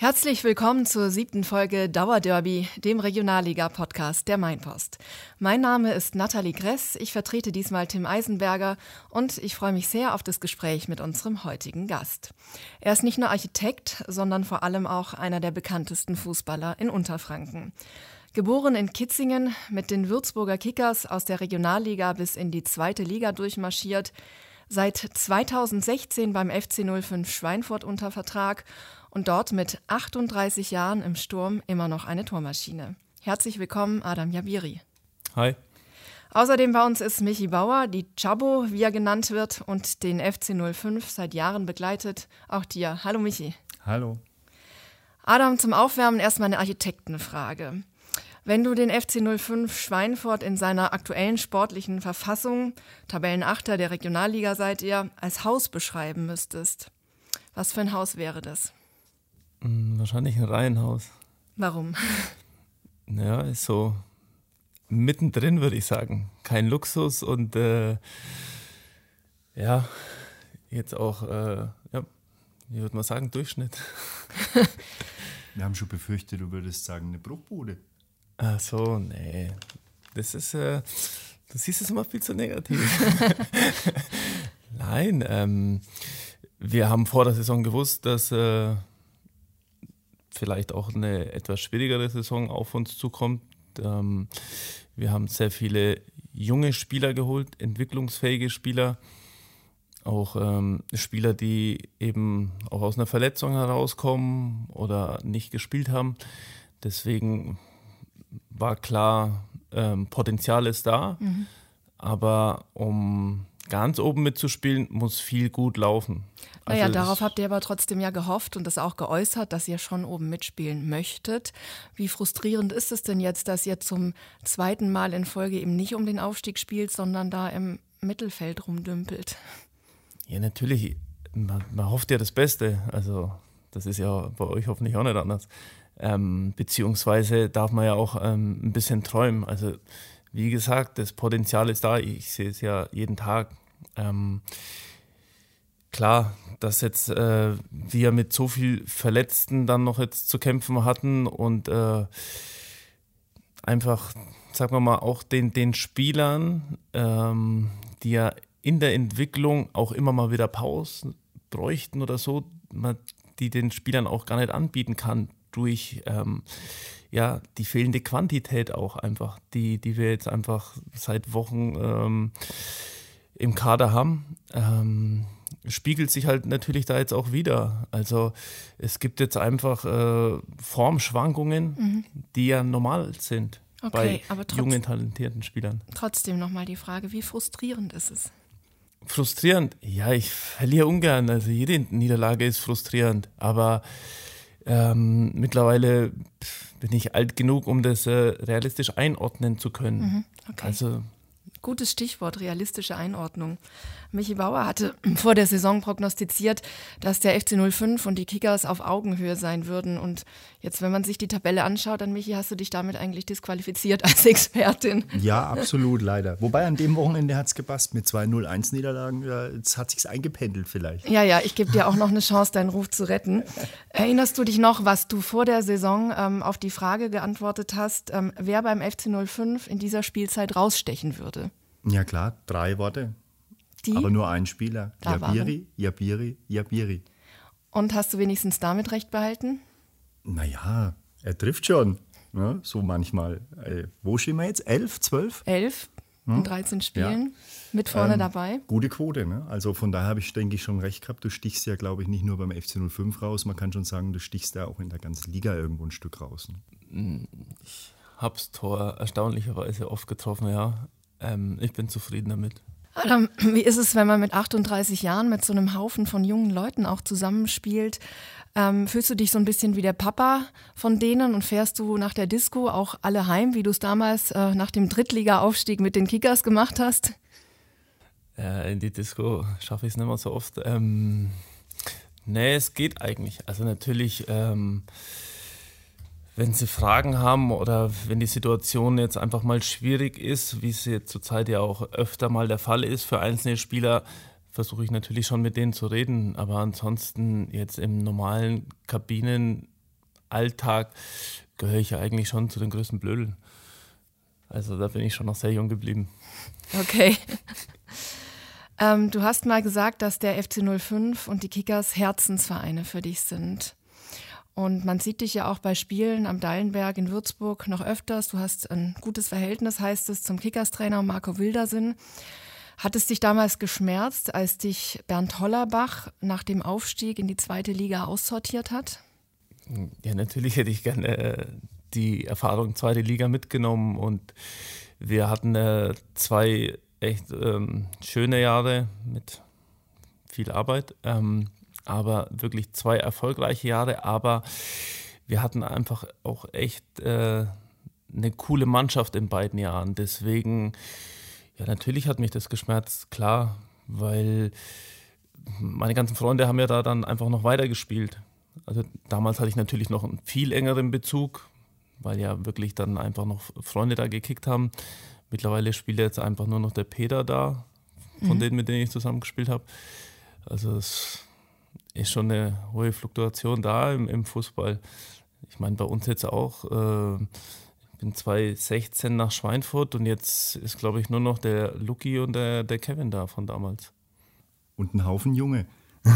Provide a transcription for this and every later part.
Herzlich willkommen zur 7. Folge Dauerderby, dem Regionalliga-Podcast der Mainpost. Mein Name ist Nathalie Gress, ich vertrete diesmal Tim Eisenberger und ich freue mich sehr auf das Gespräch mit unserem heutigen Gast. Er ist nicht nur Architekt, sondern vor allem auch einer der bekanntesten Fußballer in Unterfranken. Geboren in Kitzingen, mit den Würzburger Kickers aus der Regionalliga bis in die 2. Liga durchmarschiert, seit 2016 beim FC 05 Schweinfurt unter Vertrag und dort mit 38 Jahren im Sturm immer noch eine Tormaschine. Herzlich willkommen, Adam Jabiri. Hi. Außerdem bei uns ist Michi Bauer, die Chabo, wie er genannt wird, und den FC 05 seit Jahren begleitet. Auch dir. Hallo Michi. Hallo. Adam, zum Aufwärmen erstmal eine Architektenfrage. Wenn du den FC 05 Schweinfurt in seiner aktuellen sportlichen Verfassung, Tabellenachter der Regionalliga seid ihr, als Haus beschreiben müsstest, was für ein Haus wäre das? Wahrscheinlich ein Reihenhaus. Warum? Ja, ist so mittendrin, würde ich sagen. Kein Luxus und jetzt auch, wie würde man sagen, Durchschnitt. Wir haben schon befürchtet, du würdest sagen, eine Bruchbude. Ach so, nee. Das ist, du siehst es immer viel zu negativ. Nein, wir haben vor der Saison gewusst, dass vielleicht auch eine etwas schwierigere Saison auf uns zukommt. Wir haben sehr viele junge Spieler geholt, entwicklungsfähige Spieler, auch Spieler, die eben auch aus einer Verletzung herauskommen oder nicht gespielt haben. Deswegen war klar, Potenzial ist da, aber um ganz oben mitzuspielen, muss viel gut laufen. Naja, darauf habt ihr aber trotzdem ja gehofft und das auch geäußert, dass ihr schon oben mitspielen möchtet. Wie frustrierend ist es denn jetzt, dass ihr zum 2. Mal in Folge eben nicht um den Aufstieg spielt, sondern da im Mittelfeld rumdümpelt? Ja, natürlich, man hofft ja das Beste. Also das ist ja bei euch hoffentlich auch nicht anders. Beziehungsweise darf man ja auch ein bisschen träumen. Also wie gesagt, das Potenzial ist da. Ich sehe es ja jeden Tag. Klar, dass jetzt wir mit so viel Verletzten dann noch jetzt zu kämpfen hatten und einfach, sagen wir mal, auch den Spielern, die ja in der Entwicklung auch immer mal wieder Pausen bräuchten oder so, die den Spielern auch gar nicht anbieten kann durch die fehlende Quantität auch einfach, die wir jetzt einfach seit Wochen im Kader haben, spiegelt sich halt natürlich da jetzt auch wieder. Also es gibt jetzt einfach Formschwankungen, die ja normal sind bei jungen, talentierten Spielern. Trotzdem nochmal die Frage, wie frustrierend ist es? Frustrierend? Ja, ich verliere ungern. Also jede Niederlage ist frustrierend, aber mittlerweile bin ich alt genug, um das realistisch einordnen zu können. Okay. Also gutes Stichwort, realistische Einordnung. Michi Bauer hatte vor der Saison prognostiziert, dass der FC 05 und die Kickers auf Augenhöhe sein würden. Und jetzt, wenn man sich die Tabelle anschaut, dann, Michi, hast du dich damit eigentlich disqualifiziert als Expertin. Ja, absolut, leider. Wobei an dem Wochenende hat es gepasst mit 2 0-1-Niederlagen. Jetzt hat sich's eingependelt vielleicht. Ja, ich gebe dir auch noch eine Chance, deinen Ruf zu retten. Erinnerst du dich noch, was du vor der Saison auf die Frage geantwortet hast, wer beim FC 05 in dieser Spielzeit rausstechen würde? Ja klar, 3 Worte. Die? Aber nur ein Spieler. Da Jabiri, Jabiri, Jabiri. Und hast du wenigstens damit recht behalten? Naja, er trifft schon. Ja, so manchmal. Wo stehen wir jetzt? 11, 12? 11 in 13 Spielen. Mit vorne dabei. Gute Quote, ne? Also von daher habe ich, denke ich, schon recht gehabt. Du stichst ja, glaube ich, nicht nur beim FC 05 raus. Man kann schon sagen, du stichst ja auch in der ganzen Liga irgendwo ein Stück raus. Ne? ich habe das Tor erstaunlicherweise oft getroffen, ja. Ich bin zufrieden damit. Adam, wie ist es, wenn man mit 38 Jahren mit so einem Haufen von jungen Leuten auch zusammenspielt? Fühlst du dich so ein bisschen wie der Papa von denen und fährst du nach der Disco auch alle heim, wie du es damals nach dem Drittliga-Aufstieg mit den Kickers gemacht hast? In die Disco schaffe ich es nicht mehr so oft. Nee, es geht eigentlich. Also natürlich, wenn Sie Fragen haben oder wenn die Situation jetzt einfach mal schwierig ist, wie es jetzt zurzeit ja auch öfter mal der Fall ist für einzelne Spieler, versuche ich natürlich schon mit denen zu reden. Aber ansonsten jetzt im normalen Kabinen Alltag gehöre ich ja eigentlich schon zu den größten Blödeln. Also da bin ich schon noch sehr jung geblieben. Okay. Du hast mal gesagt, dass der FC 05 und die Kickers Herzensvereine für dich sind. Und man sieht dich ja auch bei Spielen am Dallenberg in Würzburg noch öfters. Du hast ein gutes Verhältnis, heißt es, zum Kickers-Trainer Marco Wildersin. Hat es dich damals geschmerzt, als dich Bernd Hollerbach nach dem Aufstieg in die 2. Liga aussortiert hat? Ja, natürlich hätte ich gerne die Erfahrung 2. Liga mitgenommen und wir hatten 2 echt schöne Jahre mit viel Arbeit, aber wirklich 2 erfolgreiche Jahre, aber wir hatten einfach auch echt eine coole Mannschaft in beiden Jahren, deswegen, ja, natürlich hat mich das geschmerzt, klar, weil meine ganzen Freunde haben ja da dann einfach noch weitergespielt. Also damals hatte ich natürlich noch einen viel engeren Bezug, weil ja wirklich dann einfach noch Freunde da gekickt haben. Mittlerweile spielt jetzt einfach nur noch der Peter da, von denen, mit denen ich zusammen gespielt habe. Also es ist schon eine hohe Fluktuation da im Fußball. Ich meine, bei uns jetzt auch. Ich bin 2016 nach Schweinfurt und jetzt ist, glaube ich, nur noch der Luki und der Kevin da von damals. Und ein Haufen Junge.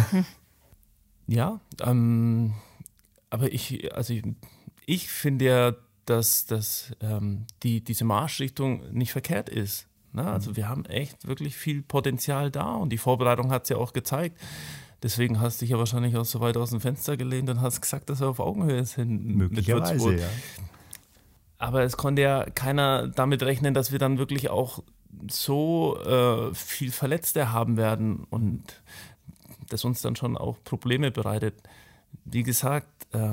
Ja, aber ich finde ja, dass diese Marschrichtung nicht verkehrt ist. Na, also wir haben echt wirklich viel Potenzial da und die Vorbereitung hat es ja auch gezeigt. Deswegen hast du dich ja wahrscheinlich auch so weit aus dem Fenster gelehnt und hast gesagt, dass wir auf Augenhöhe sind. Möglicherweise, ja. Aber es konnte ja keiner damit rechnen, dass wir dann wirklich auch so viel Verletzte haben werden und das uns dann schon auch Probleme bereitet. Wie gesagt,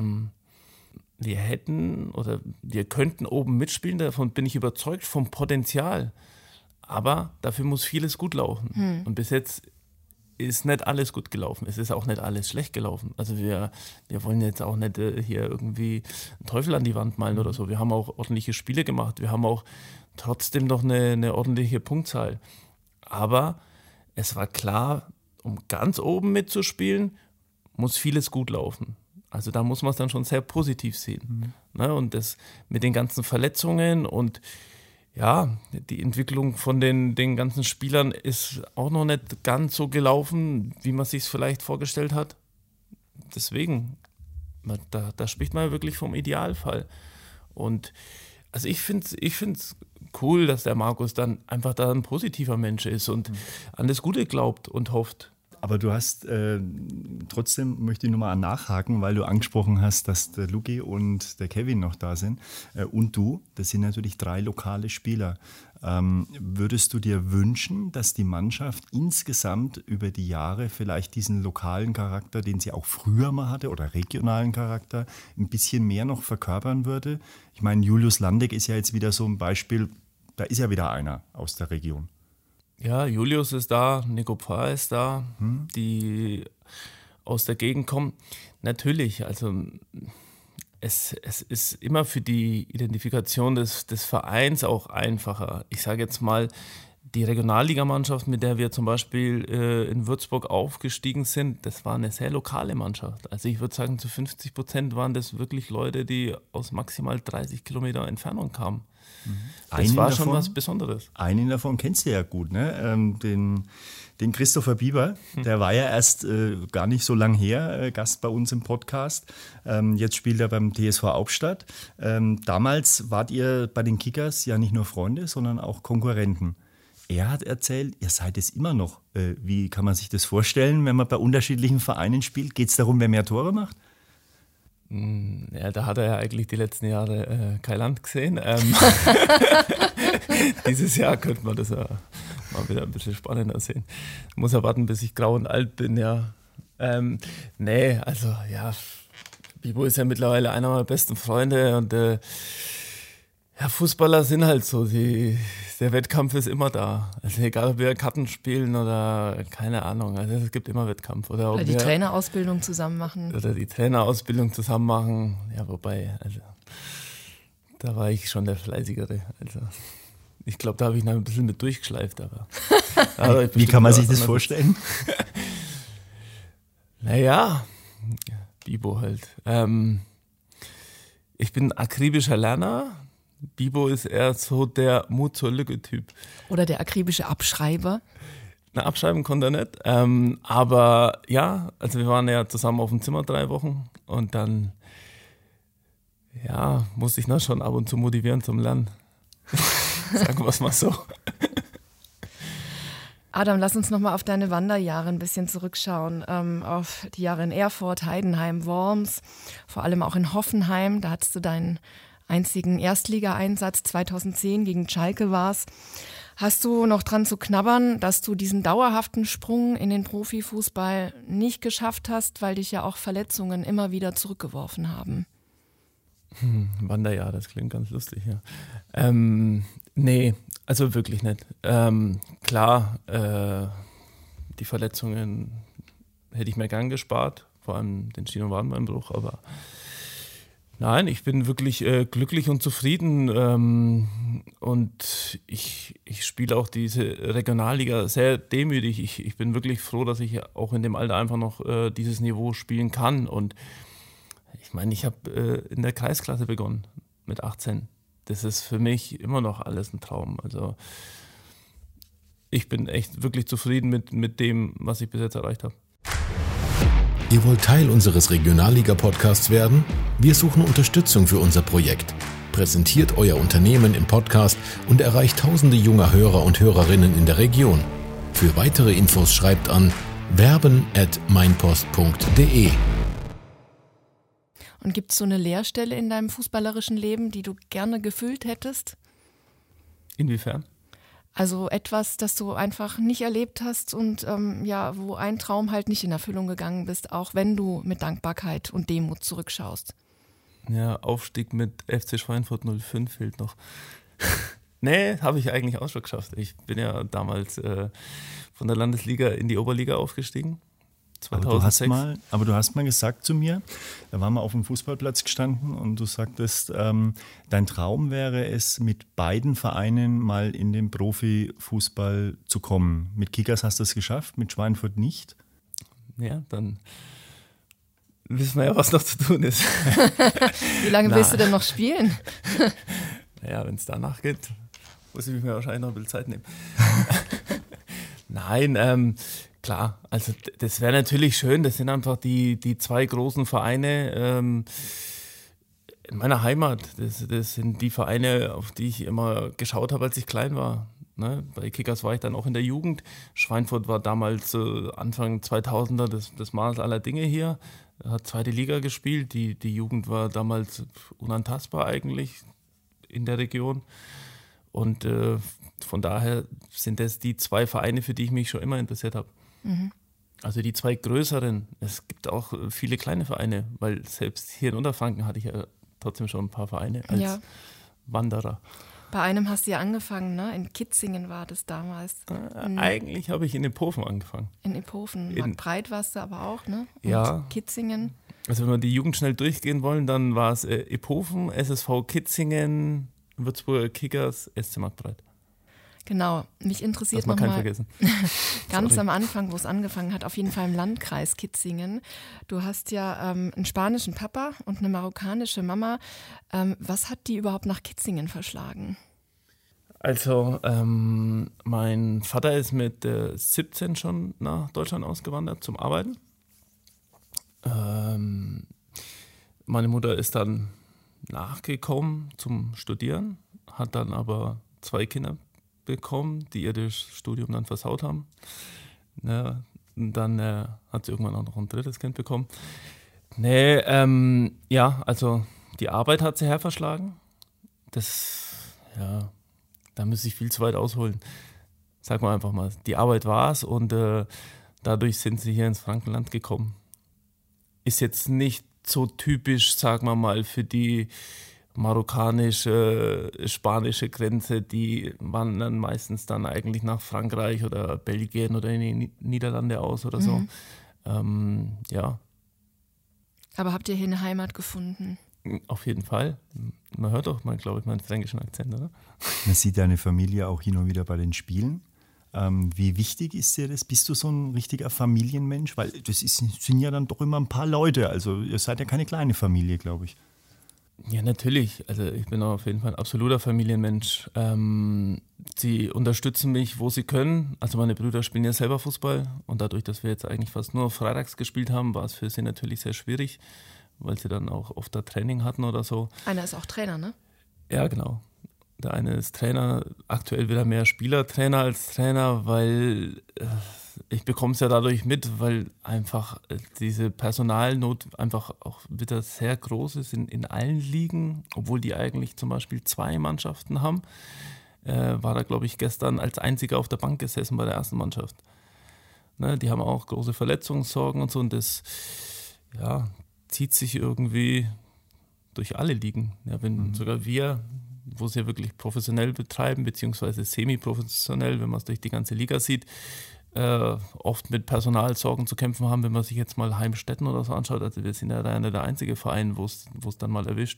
wir könnten oben mitspielen, davon bin ich überzeugt, vom Potenzial. Aber dafür muss vieles gut laufen. Und bis jetzt ist nicht alles gut gelaufen. Es ist auch nicht alles schlecht gelaufen. Also wir wollen jetzt auch nicht hier irgendwie einen Teufel an die Wand malen oder so. Wir haben auch ordentliche Spiele gemacht. Wir haben auch trotzdem noch eine ordentliche Punktzahl. Aber es war klar, um ganz oben mitzuspielen, muss vieles gut laufen. Also da muss man es dann schon sehr positiv sehen. Ne? Und das mit den ganzen Verletzungen und ja, die Entwicklung von den ganzen Spielern ist auch noch nicht ganz so gelaufen, wie man sich es vielleicht vorgestellt hat. Deswegen, da spricht man wirklich vom Idealfall. Und also ich find's cool, dass der Markus dann einfach da ein positiver Mensch ist und an das Gute glaubt und hofft. Aber du hast, trotzdem möchte ich nochmal nachhaken, weil du angesprochen hast, dass der Luki und der Kevin noch da sind. Und du, das sind natürlich 3 lokale Spieler. Würdest du dir wünschen, dass die Mannschaft insgesamt über die Jahre vielleicht diesen lokalen Charakter, den sie auch früher mal hatte, oder regionalen Charakter, ein bisschen mehr noch verkörpern würde? Ich meine, Julius Landeck ist ja jetzt wieder so ein Beispiel, da ist ja wieder einer aus der Region. Ja, Julius ist da, Nico Pfarr ist da, die aus der Gegend kommen. Natürlich, also es ist immer für die Identifikation des Vereins auch einfacher. Ich sage jetzt mal, die Regionalligamannschaft, mit der wir zum Beispiel in Würzburg aufgestiegen sind, das war eine sehr lokale Mannschaft. Also ich würde sagen, zu 50% waren das wirklich Leute, die aus maximal 30 Kilometer Entfernung kamen. Das war schon was Besonderes. Einen davon kennst du ja gut, ne? Den Christopher Bieber, der war ja erst gar nicht so lang her Gast bei uns im Podcast. Jetzt spielt er beim TSV Hauptstadt. Damals wart ihr bei den Kickers ja nicht nur Freunde, sondern auch Konkurrenten. Er hat erzählt, ihr seid es immer noch. Wie kann man sich das vorstellen, wenn man bei unterschiedlichen Vereinen spielt? Geht es darum, wer mehr Tore macht? Ja, da hat er ja eigentlich die letzten Jahre kein Land gesehen. Dieses Jahr könnte man das ja mal wieder ein bisschen spannender sehen. Ich muss ja warten, bis ich grau und alt bin, ja. Nee, also ja, Bibo ist ja mittlerweile einer meiner besten Freunde und ja, Fußballer sind halt so, der Wettkampf ist immer da. Also egal, ob wir Karten spielen oder keine Ahnung, also es gibt immer Wettkampf. Oder die Trainerausbildung zusammen machen. Oder die Trainerausbildung zusammen machen. Ja, wobei, also da war ich schon der Fleißigere. Also ich glaube, da habe ich noch ein bisschen mit durchgeschleift. Aber wie kann man sich das vorstellen? Naja, Bibo halt. Ich bin ein akribischer Lerner. Bibo ist eher so der Mut zur Lücke-Typ. Oder der akribische Abschreiber. Na, abschreiben konnte er nicht. Aber ja, also wir waren ja zusammen auf dem Zimmer 3 Wochen und dann musste ich noch schon ab und zu motivieren zum Lernen. Sagen wir es mal so. Adam, lass uns nochmal auf deine Wanderjahre ein bisschen zurückschauen. Auf die Jahre in Erfurt, Heidenheim, Worms, vor allem auch in Hoffenheim. Da hattest du deinen einzigen Erstligaeinsatz 2010 gegen Schalke war's. Hast du noch dran zu knabbern, dass du diesen dauerhaften Sprung in den Profifußball nicht geschafft hast, weil dich ja auch Verletzungen immer wieder zurückgeworfen haben? Wanderjahr, das klingt ganz lustig, ja. Nee, also wirklich nicht. Klar, die Verletzungen hätte ich mir gern gespart, vor allem den Schien- und Wadenbeinbruch, aber nein, ich bin wirklich glücklich und zufrieden und ich spiele auch diese Regionalliga sehr demütig. Ich bin wirklich froh, dass ich auch in dem Alter einfach noch dieses Niveau spielen kann und ich meine, ich habe in der Kreisklasse begonnen mit 18. Das ist für mich immer noch alles ein Traum. Also ich bin echt wirklich zufrieden mit dem, was ich bis jetzt erreicht habe. Ihr wollt Teil unseres Regionalliga-Podcasts werden? Wir suchen Unterstützung für unser Projekt. Präsentiert euer Unternehmen im Podcast und erreicht tausende junger Hörer und Hörerinnen in der Region. Für weitere Infos schreibt an werben@meinpost.de. Und gibt es so eine Leerstelle in deinem fußballerischen Leben, die du gerne gefüllt hättest? Inwiefern? Also etwas, das du einfach nicht erlebt hast und wo ein Traum halt nicht in Erfüllung gegangen bist, auch wenn du mit Dankbarkeit und Demut zurückschaust. Ja, Aufstieg mit FC Schweinfurt 05 fehlt noch. Nee, habe ich eigentlich auch schon geschafft. Ich bin ja damals von der Landesliga in die Oberliga aufgestiegen. 2006. Aber du hast mal gesagt zu mir, da waren wir auf dem Fußballplatz gestanden und du sagtest, dein Traum wäre es, mit beiden Vereinen mal in den Profifußball zu kommen. Mit Kickers hast du es geschafft, mit Schweinfurt nicht. Ja, dann wissen wir ja, was noch zu tun ist. Wie lange willst du denn noch spielen? Naja, wenn es danach geht, muss ich mir wahrscheinlich noch ein bisschen Zeit nehmen. Nein, klar, also das wäre natürlich schön, das sind einfach die 2 großen Vereine in meiner Heimat. Das sind die Vereine, auf die ich immer geschaut habe, als ich klein war. Ne? Bei Kickers war ich dann auch in der Jugend. Schweinfurt war damals Anfang 2000er das Maß aller Dinge hier. Hat 2. Liga gespielt, die Jugend war damals unantastbar eigentlich in der Region. Und von daher sind das die 2 Vereine, für die ich mich schon immer interessiert habe. Mhm. Also die 2 größeren. Es gibt auch viele kleine Vereine, weil selbst hier in Unterfranken hatte ich ja trotzdem schon ein paar Vereine als Wanderer. Bei einem hast du ja angefangen, ne? In Kitzingen war das damals. Eigentlich habe ich in Ephofen angefangen. In Ephofen. Marktbreit warst du aber auch, ne? Und ja. Kitzingen. Also wenn wir die Jugend schnell durchgehen wollen, dann war es Ephofen, SSV Kitzingen, Würzburger Kickers, SC Marktbreit. Genau, mich interessiert nochmal ganz am Anfang, wo es angefangen hat, auf jeden Fall im Landkreis Kitzingen. Du hast ja einen spanischen Papa und eine marokkanische Mama. Was hat die überhaupt nach Kitzingen verschlagen? Also mein Vater ist mit 17 schon nach Deutschland ausgewandert zum Arbeiten. Meine Mutter ist dann nachgekommen zum Studieren, hat dann aber 2 Kinder bekommen, die ihr das Studium dann versaut haben. Ja, dann hat sie irgendwann auch noch ein 3. Kind bekommen. Nee, also die Arbeit hat sie herverschlagen. Da müsste ich viel zu weit ausholen. Sag mal einfach mal, die Arbeit war es und dadurch sind sie hier ins Frankenland gekommen. Ist jetzt nicht so typisch, sagen wir mal, für die marokkanische, spanische Grenze, die wandern meistens dann eigentlich nach Frankreich oder Belgien oder in die Niederlande aus oder so. Ja. Aber habt ihr hier eine Heimat gefunden? Auf jeden Fall. Man hört doch mal, glaube ich, meinen fränkischen Akzent, oder? Man sieht deine Familie auch hin und wieder bei den Spielen. Wie wichtig ist dir das? Bist du so ein richtiger Familienmensch? Weil sind ja dann doch immer ein paar Leute. Also ihr seid ja keine kleine Familie, glaube ich. Ja, natürlich. Also ich bin auf jeden Fall ein absoluter Familienmensch. Sie unterstützen mich, wo sie können. Also meine Brüder spielen ja selber Fußball und dadurch, dass wir jetzt eigentlich fast nur freitags gespielt haben, war es für sie natürlich sehr schwierig, weil sie dann auch oft da Training hatten oder so. Einer ist auch Trainer, ne? Ja, genau. Der eine ist Trainer, aktuell wieder mehr Spielertrainer als Trainer, weil ich bekomme es ja dadurch mit, weil einfach diese Personalnot einfach auch wieder sehr groß ist in allen Ligen, obwohl die eigentlich zum Beispiel 2 Mannschaften haben, war da, glaube ich, gestern als einziger auf der Bank gesessen bei der ersten Mannschaft. Ne, die haben auch große Verletzungssorgen und so und das zieht sich irgendwie durch alle Ligen. Ja, wenn sogar wir, wo sie ja wirklich professionell betreiben, beziehungsweise semi-professionell, wenn man es durch die ganze Liga sieht, oft mit Personalsorgen zu kämpfen haben, wenn man sich jetzt mal Heimstetten oder so anschaut. Also wir sind ja da der einzige Verein, wo es dann mal erwischt.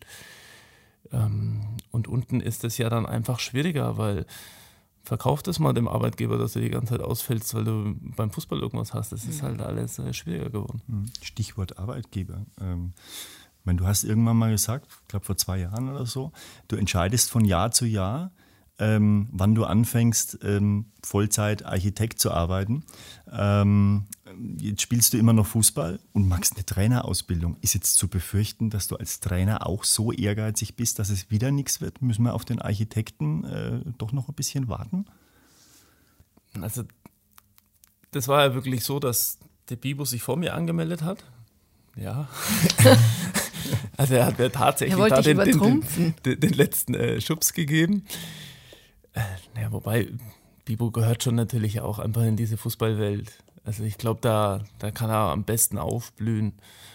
Und unten ist es ja dann einfach schwieriger, weil verkauf das mal dem Arbeitgeber, dass du die ganze Zeit ausfällst, weil du beim Fußball irgendwas hast. Das ist halt alles schwieriger geworden. Stichwort Arbeitgeber. Du hast irgendwann mal gesagt, ich glaube vor 2 Jahren oder so, du entscheidest von Jahr zu Jahr, wann du anfängst, Vollzeit Architekt zu arbeiten. Jetzt spielst du immer noch Fußball und machst eine Trainerausbildung. Ist jetzt zu befürchten, dass du als Trainer auch so ehrgeizig bist, dass es wieder nichts wird? Müssen wir auf den Architekten doch noch ein bisschen warten? Also das war ja wirklich so, dass der Bibo sich vor mir angemeldet hat. Ja. Also er hat mir tatsächlich da den letzten Schubs gegeben. Ja, wobei, Bibo gehört schon natürlich auch einfach in diese Fußballwelt. Also ich glaube, da kann er am besten aufblühen.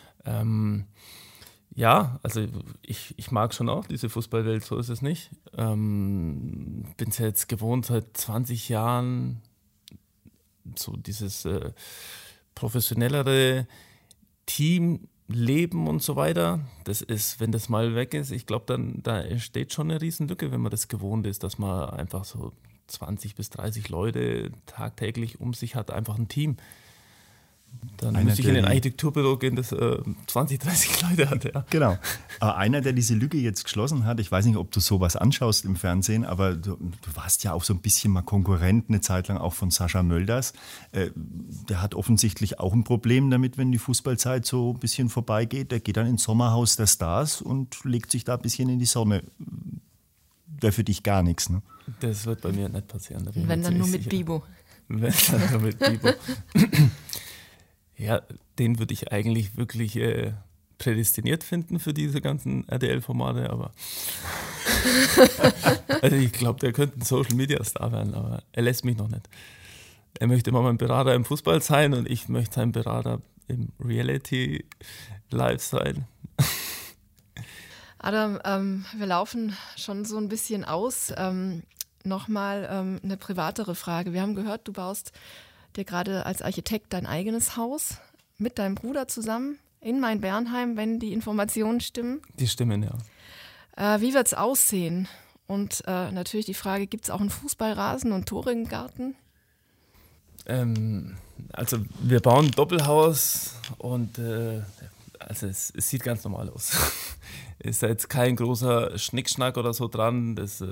Ja, also ich mag schon auch diese Fußballwelt, so ist es nicht. Bin es ja jetzt gewohnt seit 20 Jahren, so dieses professionellere Teamleben und so weiter. Das ist, wenn das mal weg ist, ich glaube, da entsteht schon eine Riesenlücke, wenn man das gewohnt ist, dass man einfach so 20 bis 30 Leute tagtäglich um sich hat, einfach ein Team. Dann müsste ich in ein Architekturbüro gehen, das 20, 30 Leute hat. Ja. Genau. Einer, der diese Lücke jetzt geschlossen hat, ich weiß nicht, ob du sowas anschaust im Fernsehen, aber du warst ja auch so ein bisschen mal Konkurrent eine Zeit lang auch von Sascha Mölders. Der hat offensichtlich auch ein Problem damit, wenn die Fußballzeit so ein bisschen vorbeigeht. Der geht dann ins Sommerhaus der Stars und legt sich da ein bisschen in die Sonne. Wäre für dich gar nichts, ne? Das wird bei mir nicht passieren. Wenn dann nur mit Bibo. Wenn dann nur mit Bibo. Ja, den würde ich eigentlich wirklich prädestiniert finden für diese ganzen RTL-Formate, aber also ich glaube, der könnte ein Social-Media-Star werden, aber er lässt mich noch nicht. Er möchte immer mein Berater im Fußball sein und ich möchte sein Berater im Reality-Life sein. Adam, wir laufen schon so ein bisschen aus. Nochmal eine privatere Frage. Wir haben gehört, du baust dir gerade als Architekt dein eigenes Haus mit deinem Bruder zusammen in Main-Bernheim, wenn die Informationen stimmen. Die stimmen, ja. Wie wird es aussehen? Und natürlich die Frage, gibt es auch einen Fußballrasen und Tore im Garten? Also wir bauen ein Doppelhaus und also es sieht ganz normal aus. Ist jetzt kein großer Schnickschnack oder so dran. Das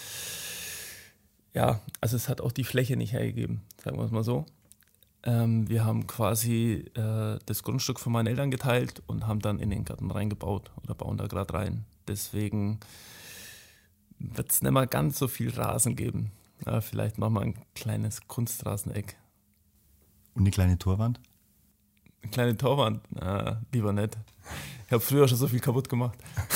ja, also es hat auch die Fläche nicht hergegeben, sagen wir es mal so. Wir haben quasi das Grundstück von meinen Eltern geteilt und haben dann in den Garten reingebaut oder bauen da gerade rein. Deswegen wird es nicht mal ganz so viel Rasen geben. Ja, vielleicht machen wir ein kleines Kunstraseneck. Und eine kleine Torwand? Eine kleine Torwand? Lieber nicht. Ich habe früher schon so viel kaputt gemacht.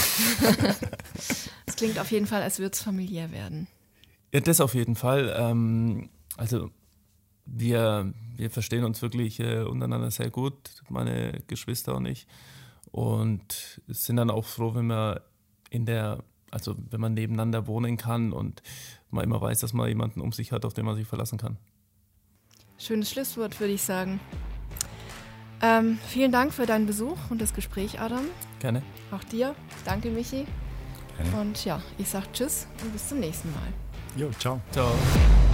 Es klingt auf jeden Fall, als würde es familiär werden. Ja, das auf jeden Fall. Also wir verstehen uns wirklich untereinander sehr gut, meine Geschwister und ich. Und sind dann auch froh, wenn man wenn man nebeneinander wohnen kann und man immer weiß, dass man jemanden um sich hat, auf den man sich verlassen kann. Schönes Schlusswort, würde ich sagen. Vielen Dank für deinen Besuch und das Gespräch, Adam. Gerne. Auch dir. Danke, Michi. Gerne. Und ja, ich sage Tschüss und bis zum nächsten Mal. Jo, ciao. Ciao.